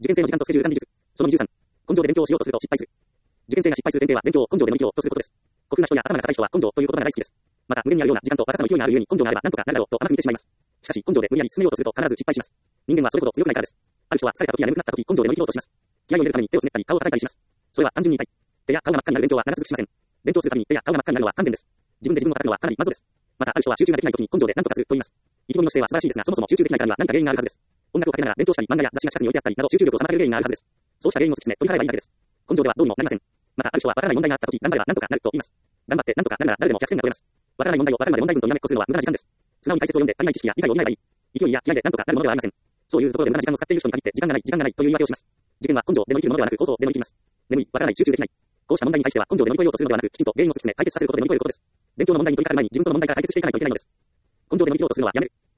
受験生の時間とスケジュール管理術。その23。根性で勉強をしようとすると失敗する。受験生が失敗する前提は勉強を根性で乗り切ろうとすることです。古風な人や頭が固い人は根性という言葉が大好きです。また、無限にあるような時間と若さの勢いがあるゆえに根性があれば何とかなるだろうと甘く見てしまいます。しかし、根性で無理やり進めようとすると必ず失敗します。人間はそれほど強くないからです。ある人は疲れた時や眠くなった時、根性で乗り切ろうとします。気合を入れるために手をつねったり顔を叩いたりします。それは単純に痛い。手や顔が真っ赤になる勉強は長続きしません。勉強するために手や顔が真っ赤になるのは勘弁です。自分で自分を叩くのはかなりまずいです。また、ある人は集中ができない時に根性で何とかすると言います。意気込みの姿勢は素晴らしいですが、そもそも集中できないからには何か原因があるはずです。音楽をかけながら勉強したり、漫画や雑誌が近くに置いてあったりなど集中力を妨げる原因があるはずです。そうした原因を突き詰め取り払えばいいだけです。根性ではどうにもなりません。また、ある人はわからない問題があった時、頑張れば何とかなると言います。頑張って何とかなるなら誰でも100点が取れます。わからない問題をわかるまで問題文とにらめっこするのは無駄な時間です。素直に解説を読んで足りない知識や理解を補えばいい。勢いや気合で何とかなるものではありません。そういうところで無駄な時間を使っている人に限って時間がないという言い訳をします。受験は根性で乗り切るものではなく、行動で乗り切ります。眠い、わからない、集中できない。こうした問題に対しては根性で乗り越えようとするのではなく、きちんと原因を突き詰め解決させることで乗り越えることです。勉強の問題に取り掛かる前に自分との問題から解決していかないといけないのです。根性で乗り切ろうとするのはやめる。